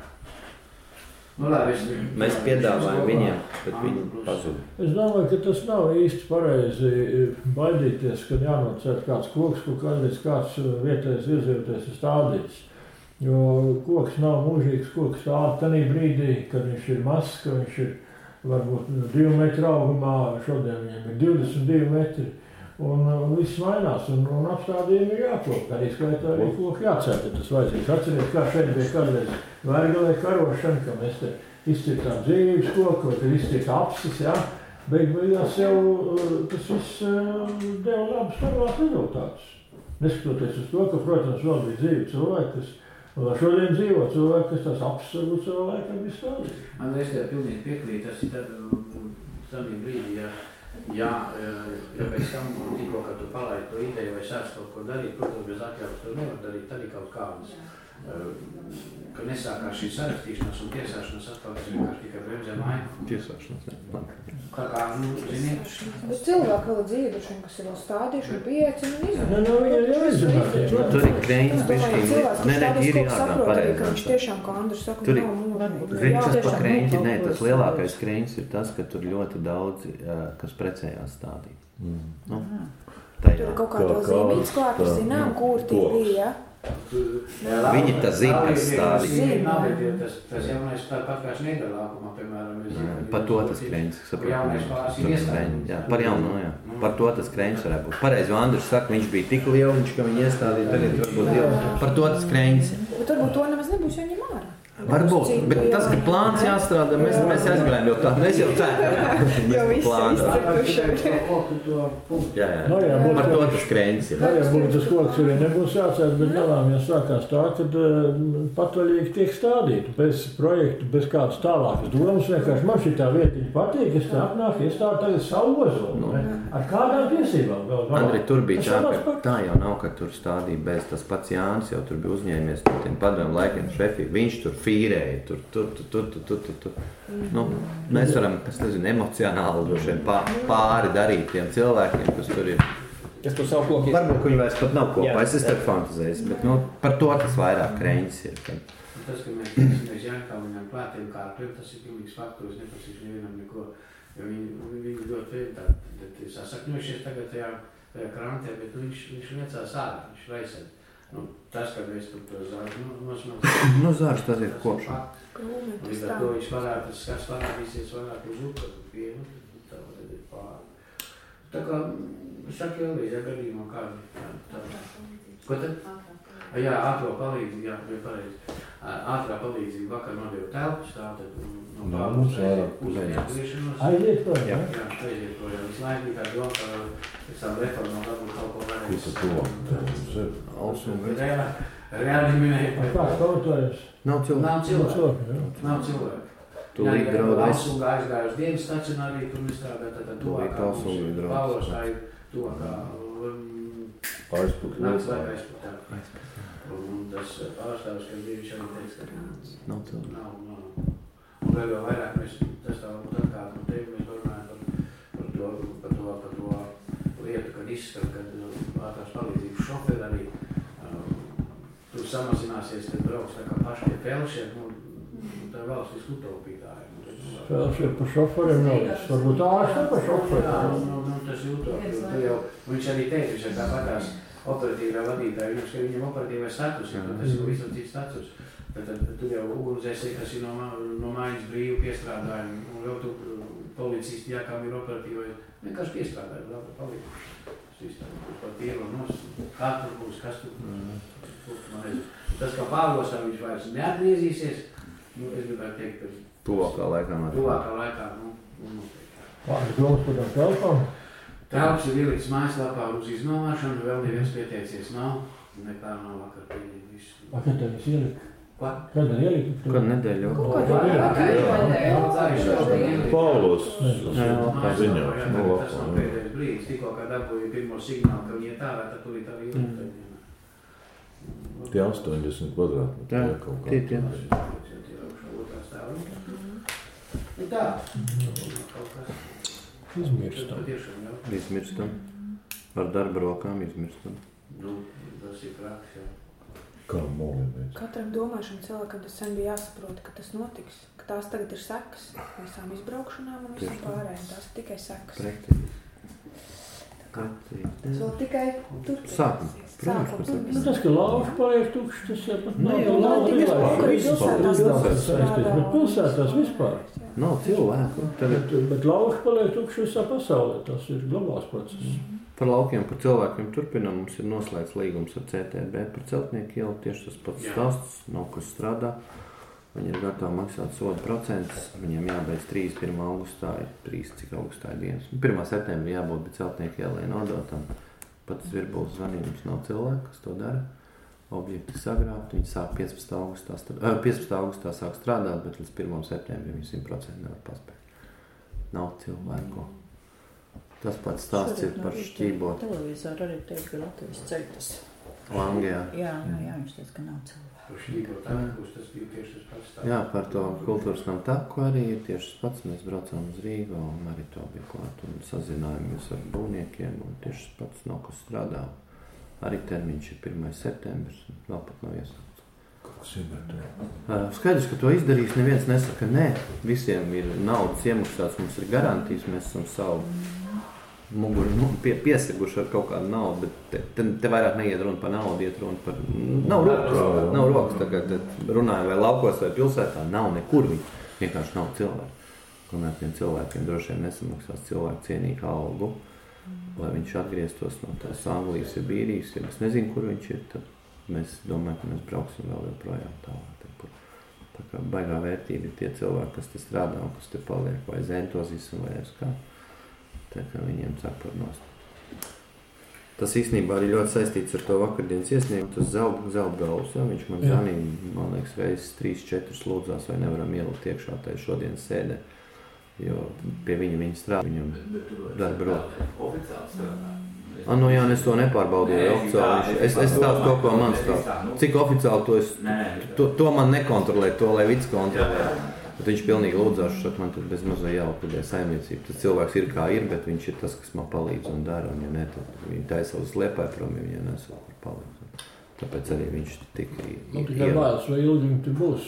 Nu labi, es... Mēs piedāvājam viņiem, bet viņi pazuda. Es domāju, ka tas nav īsti pareizi baidīties, kad jānocēt kāds koks, ko kādreiz kāds vietējais iedzīvotājs ir stādīts. Jo koks nav mūžīgs, koks stāv tanī brīdī, kad viņš ir mazs, ka viņš ir varbūt divu metru augumā, šodien viņam ir divdesmit divi metri. Un viss mainās, un, un apstādījumi ir jāklop, arī skaitā arī koki jācēt, ja tas vajadzīgs. Atcerieties, kā šeit bija kādreiz vērgalē karošana, ka mēs te izcirtām dzīvības koku, vai te izcirtā apsis, jā. Beig beigās jau tas viss deva labus labās rezultātus. Neskatoties uz to, ka, protams, vēl bija dzīvi cilvēki, kas Un šodien dzīvo cilvēki, kas tās absolūti savu laikam ir stādījuši. Man es tev pilnīgi piekrītu, tas ir tādā brīdī, ja, ja, ja pēc tam tikko, kad tu palaidi to ideju vai sāc kaut ko darīt, protams, bez atļaus to nevar darīt, tad ir kaut kādas. Kad nesākās šī sarakstīšanās un tiesāšanās atkal, tas vienkārši tikai bremzē maiņu. Tiesāšanās, jā. Kā kā, nu, ziniet? Bet cilvēki vēl dzīvošiem, kas ir vēl stādījuši un pieecina un izvēl. Ne, nu, viņi ir jāizzināt. Tur ir Kreņķis, bišķīn. Nē, nē, ir jārunā pareizāk. Viņš tiešām, kā Andris saka, tur ir nav mūžīgi. Kreņķis pa Kreņķi, nē, tas lielākais Kreņķis ir tas, ka tur ļoti daudz, kas precējās stādīt. Mm. Nu, tur ir kaut kā to zīmīts klāt, kas zinām, kur tī bija. Viņi tā zina, kas stādīja. Tas, tas jaunais tāpat kā Nīderlākumā, piemēram. Par to tas Kreņķis, saprot. Par jaunu, jā. Par to tas Kreņķis varētu būt. Pareizi, jo Andris saka, viņš bija tik lieliņš, ka viņi iestādīja, tagad varbūt lieliņš. Par to tas Kreņķis. Bet varbūt to nemaz nebūs jāņem ārā. Varbūt, bet tas, ka plāns jāstrādā, mēs, mēs aizgājām jau tā, mēs jau ceram. Jau visi izcirkuši. Jā, jā, no, jā par to tas Kreņķis ir. Jā, jā, būtu tas koks arī nebūs jācēt, bet galām jau sākās tā, kad uh, patvaļīgi tiek stādīti. Bez projektu, bez kādas tālākas domas, vienkārši man šī tā vietiņa patīk, es tā apnāk, es tā tagad savu ozolu. No. Ar kādām tiesībām vēl galā? Andri, tur bija tā, ka tā jau nav, ka tur stādīja bez tas pats Jānis, jau tur bija uzņēmies no tiem padomu laikiem šefi, viņš tur fīrēja, tur, tur, tur, tur, tur, tur, tur, tur. Nu, mēs varam, es nezinu, emocionāli droši pāri darīt tiem cilvēkiem, kas tur ir. Kas tur savu koku ir? Varbūt, ka viņi vairs pat nav kopā, es esmu tad fantazējis, bet nu, par to tas vairāk Kreņķis ir. Kad... Tas, ka mēs mēs Jānkāliņām klātiem kārtiem, tas ir pilnīgs faktors, nepasīšu nevienam neko, jo viņi, viņi ļoti ir sasakņojušies tagad tajā, tajā krantē, bet nu, viņš, viņš liecās ārā, viņš raisēd. Nu, tas, ka mēs tur to zāru, nu, nosmāk... Nu, zārs tas ir kopšā. Līdz ar to viņš varētu, tas skats parādīsies varētu uz upatu pienu, tā varētu ir pāri. Tā kā, saka jau līdz, ja gadījumā kādi, tā, tā. Ko tad? Jā, ātrā palīdzība, jā, bija pareizi. Ātrā palīdzība vakar nodeva telpas, tātad no pārmums uz atgriešanos. Aiziet projām, jā? Jā, aiziet projām. Visu laiku bija tā doma, ka pēc tām reformām varbūt kaut ko varēs. Reāli, reāli minēja. Kāds pavatojums? Nav cilvēku. Nav cilvēku. Nav cilvēku. Tu līdz draudēs. Alsunga aizgāja uz dienas stacionāriju, tur nestrādā, tātad tuvākā mums Pāvostāju, tuvākā nakts laika aizputā. Un tas pārstāvis, kas bija, viņš arī teica, ka nav cilvēku. Nav, nav. Un vēl vēl vairāk mēs, tas tā varbūt atkārt no tevi, mēs runājam par, par, to, par, to, par to lietu, kad izskat, kad ātrās palīdzības šoferi arī uh, tur samazināsies, tad brauks tā kā paši tie felšeri, nu, tā valstis utopītāji. Felšeri par šoferiem nav, varbūt ārsta par šoferiem. Jā, nu, nu, tas ir utopīgi. Tu jau, viņš arī teica, viņš ir tāpatās operatīvā vadītāja, viņš, ka viņam operatīvais status, ja, tas ir visam cits status. Tad, tad tur jau ugunsdzēsēji, kas ir no, no mājas brīvu piestrādājumi, un vēl tu policisti, jā, kam ir operatīvai, vienkārši piestrādāja, labi, palīdzi. Par tievu nos, kā tur būs, kas tur būs, man nezinu. Tas, kā Pāvosā viņš vairs neatgriezīsies, nu, es gribētu teikt, ka... Tuvākā laikā. Tuvākā laikā, nu, nu. Kādas domas par tām telpām? Telps ir ielikts mājaslapā uz iznomāšanu, vēl neviens pieteicies nav, nekā nav vakar pieņem visu. Vakar tev es ieliku? Ko? Kad ieliku? Kad nedēļu? Pāvlos ziņā. Tas nav pēdējais brīdis, tikko kā dabūja pirmo signālu, ka viņi iet ārā, tad tulīt arī ielikt. Tie astoņdesmit kvadrātmetri. Jā, tie tie. Tā. Izmirstam. Izmirstam. Ar darba rokām izmirstam. Nu, tas ir prāks, jā. Kā mūlēmies? Katram domāšam cilvēkam tas sen bija jāsaprot, ka tas notiks, ka tās tagad ir sekas visām izbraukšanām un visam pārējiem. Tās ir tikai sekas. Pretīgi. Tas vēl tikai turpinās. Sākam. Sākam. Nu, tas, ka lauši paliek tukšs, tas jau pat nav. jau nav tikai pilsētās. Bet pilsētās vispār. Nav cilvēku. Tagad Bet, bet lauši paliek tukšs visā pasaulē. Tas ir globāls process. par laukiem, par cilvēkiem turpinām. Mums ir noslēgts līgums ar C T B par celtnieku ielu. Tieši tas pats stāsts. Nav kas strādā. Viņi ir gatavi maksāt sodu procentus. Viņiem jābeidz trīs pirmā augustā. Ir trīs, cik augustā ir dienas. pirmā septembrī jābūt, bet celtnieku ielai nodotam. Pats Virbuls zvanījums nav cilvēku, kas to dara. objekti sagrābti. Viņi sāk piecpadsmitā augustā, uh, piecpadsmitā augustā sāk strādāt, bet līdz pirmajam septembrim viņi simt procenti nevar paspēt. Nav cilvēku. Tas pats stāsts ir par šķībot. Televizāru arī teikt, ka Latvijas ceļtas. Langajā. Jā, jā, jā, viņš teica, ka nav cilvēku. Par šķībot takus tas bija tieši tas pats stāsts. Jā, par to kultūras nav taku arī ir tieši tas pats. Mēs braucām uz Rīgu un arī to bija klāt un sazinājāmies ar būvniekiem un tieši tas pats nav, kas strādā. Arī termiņš ir pirmais septembris, vēl pat nav iesākts. Kas ir bet? Uh, skaidrs, ka to izdarīs, neviens nesaka nē. Visiem ir naudas iemaksāts, mums ir garantijas, mēs esam savu muguru nu, pie, pieseguši ar kaut kādu naudu, bet te, te, te vairāk neiet runa par naudu, iet runa par... Nav rokas, nav rokas tagad, runājam vai laukos vai pilsētā, nav nekur viņi, vienkārši nav cilvēku. Kamēr tiem cilvēkiem droši vien nesamaksās cilvēku cienīgu algu, lai viņš atgrieztos no tās Anglijas, ja Bīrijas, ja es nezinu, kur viņš ir, tad mēs domājam, ka mēs brauksim vēl joprojām tālāk. Tā kā baigā vērtība ir tie cilvēki, kas te strādā un kas te paliek, vai zentozis vai es kā. Tā kā viņiem cepur nost. Tas īstenībā arī ļoti saistīts ar to vakardienas iesniegumu, tas zelta zelt galvas, jā, viņš man zvanīja, man liekas, reizes trīs, četras lūdzās, vai nevaram ielikt iekšā tai šodienas sēdē, jo pie viņa viņa strādā, viņam darba roka. Oficiāli strādā. Ah, nu jā, es to nepārbaudīju oficiāli, es, es stāstu to, ko man stāstu. Cik oficiāli to es, to, to man nekontrolē, to lai vids kontrolē. Bet viņš pilnīgi lūdzās, šeit man tad bez mazai jālikvidē saimniecība. Tas cilvēks ir kā ir, bet viņš ir tas, kas man palīdz un dara, un ja ne, tad viņi taisa uz Liepāju prom, ja viņa nesot, kur palīdz. Tāpēc arī viņš tika ievērts. Nu, tikai bailes, vai ilgi viņi tur būs?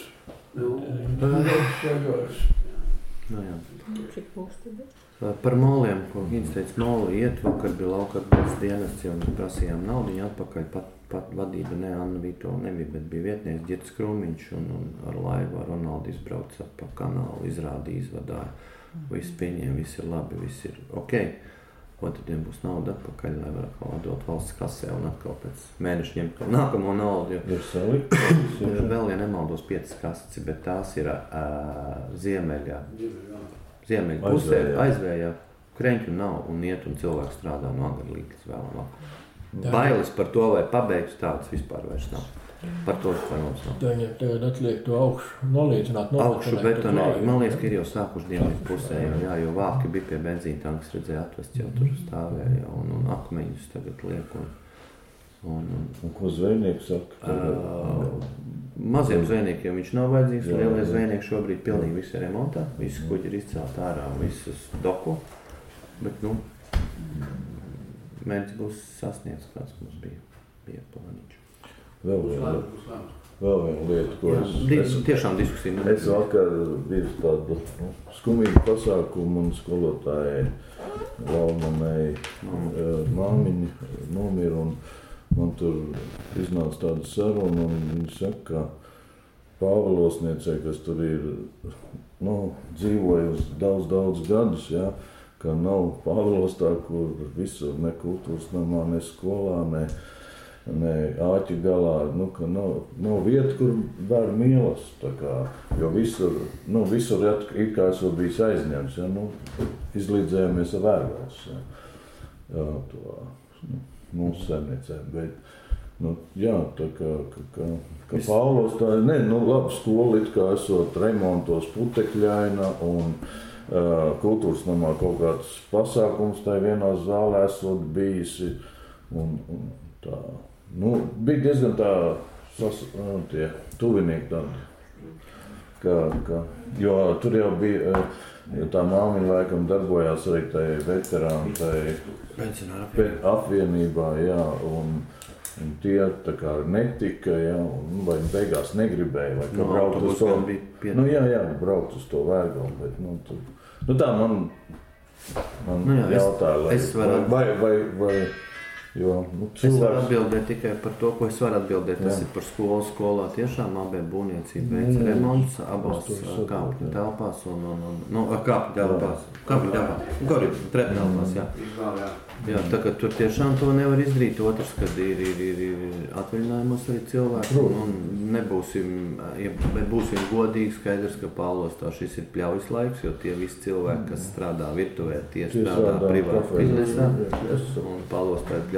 Nu, jā. Cik būs tad? Par moliem, ko Gins teica, moli iet, vakar bija laukatbalsts dienests, jau mēs prasījām naudu, viņa atpakaļ pat, pat vadība, ne, Anna bija to nebija, bet bija vietnieks Ģirds Krūmiņš un, un ar laivu ar Ronaldu izbrauc pa kanālu, izrādīja, izvadāja, viss pieņēma, viss ir labi, viss ir ok. Otrdien būs nauda atpakaļ, lai var atkal dot valsts kasē un atkal pēc mēneša ņemt nākamo naudu. Jo, ir salikt? Vēl, ja nemaldos, piecas kases, bet tās ir uh, ziemeļā. Ziemeļa pusē, aizvējā, kreņķu nav un iet un cilvēks strādā no agarlīgas vēl un vēl. Bailes par to, vai pabeigts tāds vispār vairs nav. Par to vispār mums nav. Tā viņam tagad atliek to augšu nolīdzināt. Augšu betonēt. Man liekas, ka ir jau sākuši dienvidu pusē, jo, jā, jo vāki bija pie benzīna tankas, redzēja atvest jau tur stāvēja un, un akmeņus tagad liek. Un, un, un, un ko zvejnieks saka? Uh, maziem zvejniekiem viņš nav vajadzīgs, lielie zvejnieki šobrīd pilnīgi visi ir remontā, visi kuģi ir izcelt ārā, visas doku, bet, nu, mērķis būs sasniegts, kāds mums bija, bija plāniņš. Vēl viena lieta, vēl viena lieta, ko es... Di tiešām diskusija. Es vakar biju tādu nu, skumīgu pasākumu un skolotājai Valmanai māmiņi nomira un man tur iznāca tāda saruna, un viņi saka, ka Pāvilosniecei, kas tur ir, nu, dzīvojusi daudz, daudz gadus, jā, ka nav Pāvilostā, kur visur ne kultūras namā, ne skolā, ne, ne āķi galā, nu, ka nav, nav vieta, kur bērni mīlas, tā kā, jo visur, nu, visur ir kā esot bijis aizņemts, jā, nu, izlīdzējāmies ar vērvēs, jā, jā, to, nu, mūsu saimniecēm, bet, nu, jā, tā kā, ka, ka, ka Pāvlos tā ir, ne, nu, laba skola, it kā esot remontos putekļaina un uh, kultūras namā kaut kāds pasākums tā vienā zālē esot bijisi, un, un tā, nu, bija diezgan tā, sas, uh, tie tuvinieki tādi, ka, ka, jo tur jau bija, uh, jo tā māmiņa laikam darbojās arī tai veterāni, tai apvienībā, jā, un, un tie tā kā netika, jā, un vai beigās negribēja, vai kā no, braukt uz to, nu jā, jā, braukt uz to vērgalu, bet, nu, tu, nu tā man, man nu jā, jautāja, lai, vai, vai, vai, vai, jo, nu, cilvēks... Es varu atbildēt tikai par to, ko es varu atbildēt, tas jā. Ir par skolu skolā, tiešām abē būvniecība veic remonts, abās kāpņu telpās un, un, un, nu, kāpņu telpās, kāpņu telpās, koridu, trepu telpās, jā. Jā, tā kā tur tiešām to nevar izdarīt. Otrs, kad ir, ir, ir, ir atvaļinājumos arī cilvēki, un nebūsim, ja būsim godīgi, skaidrs, ka Pāvilostā šis ir pļaujas laiks, jo tie visi cilvēki, kas strādā virtuvē, tie strādā privāti biznesā, un Pāvilostā ir pļaujas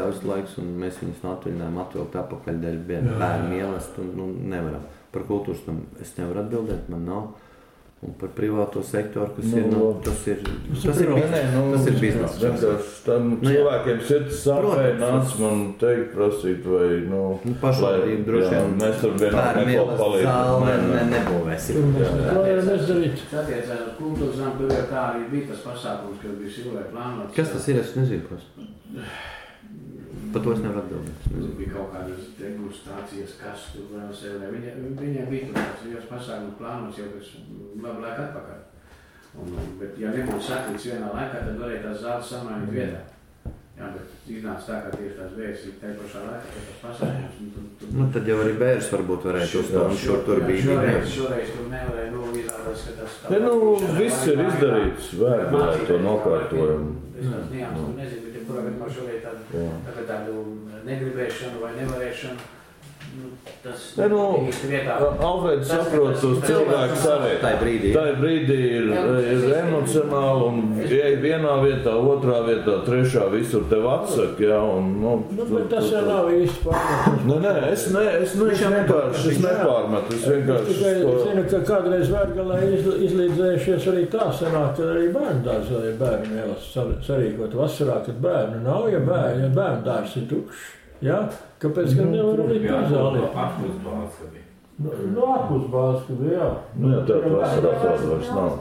atļaujas laiks, un mēs viņus no atvaļinājuma atvilkt apakaļ dēļ bērnu mīlest, un nu, nevaram. Par kultūras tam es nevaru atbildēt, man nav. Un par privāto sektoru, kas nu, ir, nu, tas ir, tas ir biznes. Nu, tas ir biznes. Vienkārši tam nu, cilvēkiem sirds sāpēja nāc man teikt, prasīt, vai, nu, nu pašvaldību droši vien. Mēs tur vienāk neko palīdzi. Zāle ne, nebūvēsim. Ko var mēs darīt? Attiecās uz kultūras zāmu, tur jau tā arī bija tas pasākums, kad bija silvēja plānots. Kas tas ir? Es nezinu, kas. Par to es nevaru atbildēt. Tur bija kaut kādas degustācijas, kas tur vēl sevi. Viņa, viņai bija tāds viens pasākums plānots jau pēc labu laiku atpakaļ. Un, bet, ja nebūtu sakrīts vienā laikā, tad varēja tās zāles samainīt vietā. Jā, bet iznāca tā, ka tieši tās vējas ir tajā pašā laikā, ka tas pasākums. Tu, tu, nu, tad jau arī bērns varbūt varētu uzstāt, un šur tur bija. Šoreiz, šoreiz tur nevarēja, nu, izrādās, ka tas... Ja, nu, viss ir izdarīts, vērtē to nokārtojumu. Es tās nianses, tu nezinu, bet ja kurā gadījumā šoreiz tādu, tādu, tādu negribēšanu vai nevarēšanu, nu, tas ne, nu, īsti vietā. Alfreds saprot uz cilvēku sarē. Tā brīdī. Tā brīdī ir, ir emocionāli un ej vienā vietā, otrā vietā, trešā visur tev atsaka, jā, un, nu... Nu, bet tas jau nav īsti pārmetu. Nē, nē, es ne, es ne, es vienkārši, es nepārmetu, es vienkārši... Es tikai zinu, ka kādreiz Vērgalē izlīdzējušies arī tā sanāk, ka arī bērnu dārs vai bērnu mēlas sarīkot vasarā, kad bērnu nav, ja bērnu, ja bērnu dārs ir tukšs. Jā, kāpēc, ka nevar arī pazālīt? No ārpus bāzes, ka bija. No ārpus bāzes, ka bija, jā. Nu, jā, tev vasarā tāda vairs nav.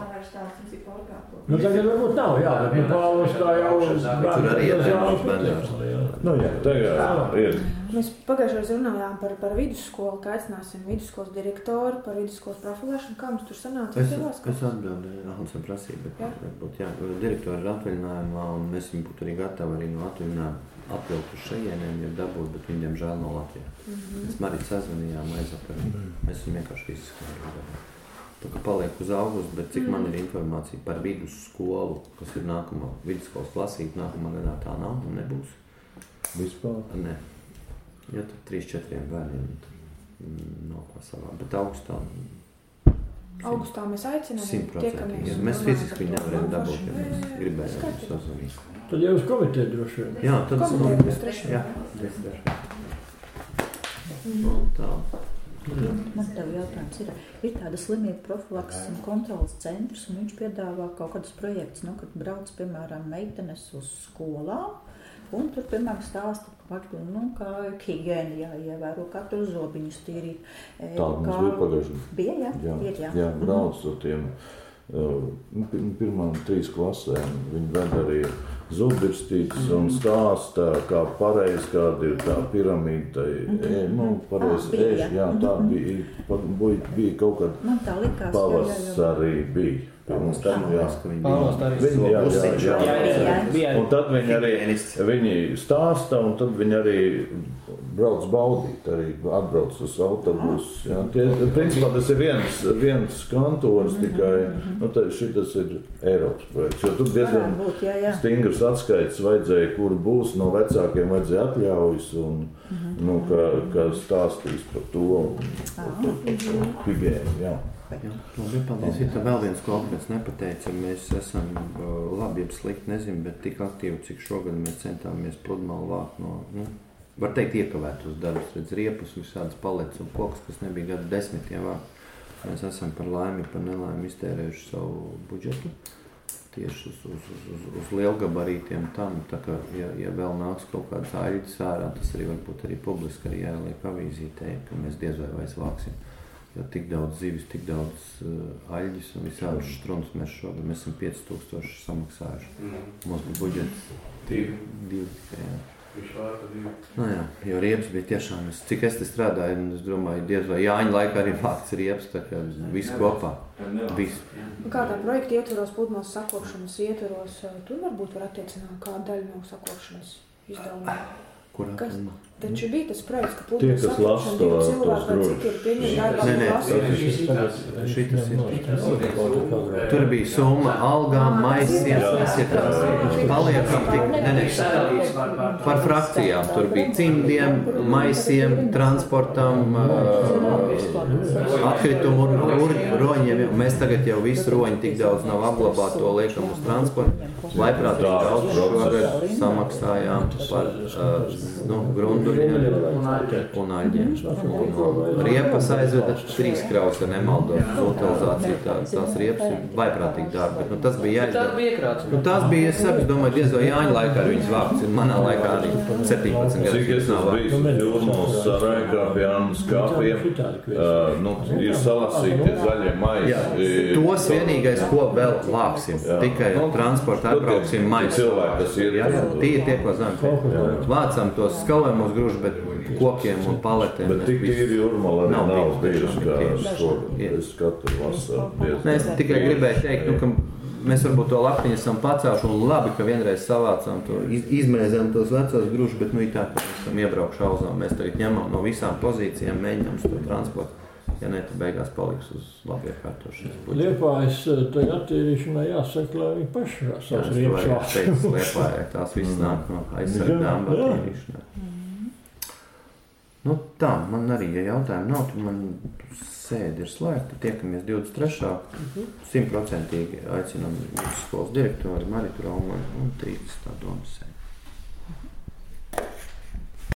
Nu, tagad varbūt nav, jā, bet nu Pāvils tā jau Tur arī ir bērnu bērnu. Nu, jā, tagad ir. Mēs pagājušajā runājām par, par vidusskolu, ka aicināsim vidusskolas direktoru par vidusskolas profilēšanu. Kā mums tur sanāca? Es, es atbildēju, Hansam prasīja, bet jā. Varbūt, jā, direktori ir atvaļinājumā, un mēs viņu būtu arī gatavi arī no atvaļinājuma atvilkt uz šejieniem, ja dabūt, bet viņi, diemžēl, no Latvijā. Mm-hmm. Mēs Marīt sazvanījām, aizapar, mēs viņu vienkārši visu skatījām. Tā kā paliek uz augustu, bet cik mm. man ir informācija par vidusskolu, kas ir nākamā vidusskolas klasīta, nākamā gadā tā nav un nebūs. Vispār? Nē. Ja tad trīs četriem bērniem nav ko savā, bet augustā... Augustā mēs aicinām, tiekamies. Mēs fiziski viņu nevarējām dabūt, ja mēs gribējām viņu sazvanīt. Tad jau uz komiteju droši vien. Jā, tad uz komiteju trešajā. Jā, trešajā. Tā. Man tev jautājums ir, ir tāda slimību profilakses un kontrolas centrs, un viņš piedāvā kaut kādus projektus, nu, kad brauc, piemēram, meitenes uz skolām, un tur, piemēram, stāsta, nu, kā higēni jāievēro, kā tur zobiņus tīrīt. Tā mums kā... bija pagājuši. Bija, jā? Jā, ir, jā. jā brauc ar tiem uh, pirmām trīs klasēm. Viņi ved arī zubirstītes un stāsta, kā pareizi, kāda ir tā piramīda. E, nu, pareizi, ah, ēž, jā, tā bija, bija, bija kaut kad pavasarī bija. Mums tā jā, ka viņi viņi, jā, jā, jā, jā, jā. Un tad viņi arī viņi stāsta, un tad viņi arī brauc baudīt, arī atbrauc uz autobusu. Jā. Tie, principā tas ir viens, viens kantors, tikai, nu, tā, šitas ir Eiropas projekts, jo tur diezgan stingrs atskaits vajadzēja, kur būs, no vecākiem vajadzēja atļaujas, un, nu, ka, ka stāstīs par to, un higēnu, jā. Jā, labi, paldies. Ir tā vēl viens kaut kāds nepateica, mēs esam labi, jeb slikti, nezinu, bet tik aktīvi, cik šogad mēs centāmies pludmali vākt no, nu, var teikt, iekavētos darbus, redz riepus, visādas paletes un koks, kas nebija gadu desmitiem vākt. Mēs esam par laimi, par nelaimi iztērējuši savu budžetu tieši uz, uz, uz, uz, uz lielgabarītiem tam, tā kā, ja, ja vēl nāks kaut kādas aļģis ārā, tas arī varbūt arī publiski arī jāliek avīzītē, ka mēs diez vai vairs vāksim. Jo tik daudz zivis, tik daudz uh, aļģis un visādus štruns mēs šogad, mēs esam pieci tūkstoši samaksājuši. Mm. Mums bija budžets divi. Divi, jā. Nu jā, jo riepas bija tiešām, es, cik es te strādāju, un es domāju, diez vai Jāņa laikā arī vākts riepas, tā kā visu kopā. Visu. Kā tā projekta ietvaros, pludmales sakopšanas ietvaros, tur varbūt var attiecināt kādu daļu no sakopšanas izdevumiem? Kurā? Kas? Taču bija tas projekts, ka Tie, pludmales kas lasa apakšana divi to- cilvēki, tos vai cik ir pieņemti darbā. Nē, nē, lasīt. šitas ir. Tur bija summa algām, maisiem, tas ir paliekam tik, ne, ne, par frakcijām. Tur bija cimdiem, maisiem, transportam, atkritumu un roņiem. Mēs tagad jau visu roņu tik daudz nav apglabāt, to liekam uz transportu. Laiprātīgi daudz šogad samaksājām par uh, nu, grunduļiem un aļģiem. Un riepas aizveda trīs kraus, ja nemaldos, utilizācija tā, tās riepas ir laiprātīgi dārgi. Bet, nu, tas bija jāizdara. Tā bija iekrāts. Nu, tas bija, es saku, domāju, diezko Jāņa laikā ar viņas vākts. Manā laikā arī septiņpadsmit Cik es esmu bijis jūrmos Saraigā pie Annas kapiem, uh, nu, ir salasīti zaļie maisi. Jā, tos vienīgais, ko vēl vāksim, Jā. tikai transporta atbrauksim maisu. Cilvēki, kas ir. Jā, tie ir tie, ko zem. Vācam tos skalējumos gružus, bet kokiem un paletēm. Bet tik tīri jūrmala arī Nav nav bijuši, bijuši, kā tieši. šogad. Es katru vasaru diezgan. Nē, es tikai gribēju teikt, nu, ka mēs varbūt to laktiņu esam pacēluši un labi, ka vienreiz savācām to, iz, izmēzām tos vecos gružus, bet nu ir tā, ka mēs esam iebraukši auzām. Mēs tagad ņemam no visām pozīcijām, mēģinām to transportu. Ja ne, tad beigās paliks uz labi iekārtošanas puķi. Liepājas tai attīrīšanai jāsaka, lai viņi paši savas riepas vāc. Liepājai, tās viss nāk no aizsargām attīrīšanai. Nu tā, man arī, ja jautājumi nav, tad man sēdi ir slēgta. Tiekamies divdesmit trešā Simtprocentīgi aicinām skolas direktori Maritu Raumanu un trīsdesmitā domas sēdi.